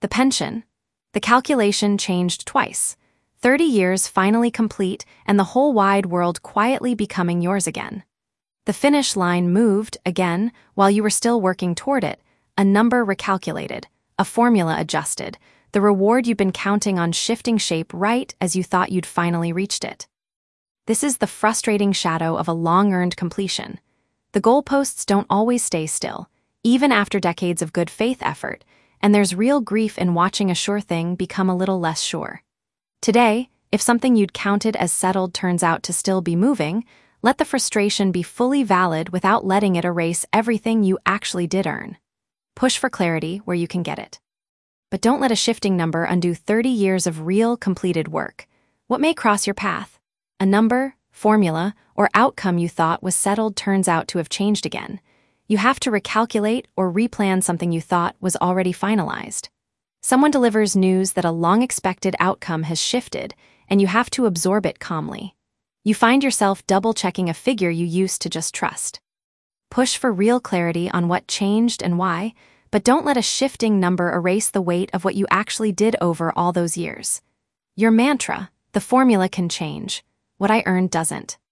The pension. The calculation changed twice. 30 years finally complete and the whole wide world quietly becoming yours again. The finish line moved, again, while you were still working toward it, a number recalculated, a formula adjusted, the reward you've been counting on shifting shape right as you thought you'd finally reached it. This is the frustrating shadow of a long-earned completion. The goalposts don't always stay still, even after decades of good faith effort, and there's real grief in watching a sure thing become a little less sure. Today, if something you'd counted as settled turns out to still be moving, let the frustration be fully valid without letting it erase everything you actually did earn. Push for clarity where you can get it. But don't let a shifting number undo 30 years of real, completed work. What may cross your path? A number, formula, or outcome you thought was settled turns out to have changed again. You have to recalculate or replan something you thought was already finalized. Someone delivers news that a long-expected outcome has shifted, and you have to absorb it calmly. You find yourself double-checking a figure you used to just trust. Push for real clarity on what changed and why, but don't let a shifting number erase the weight of what you actually did over all those years. Your mantra, the formula can change. What I earned doesn't.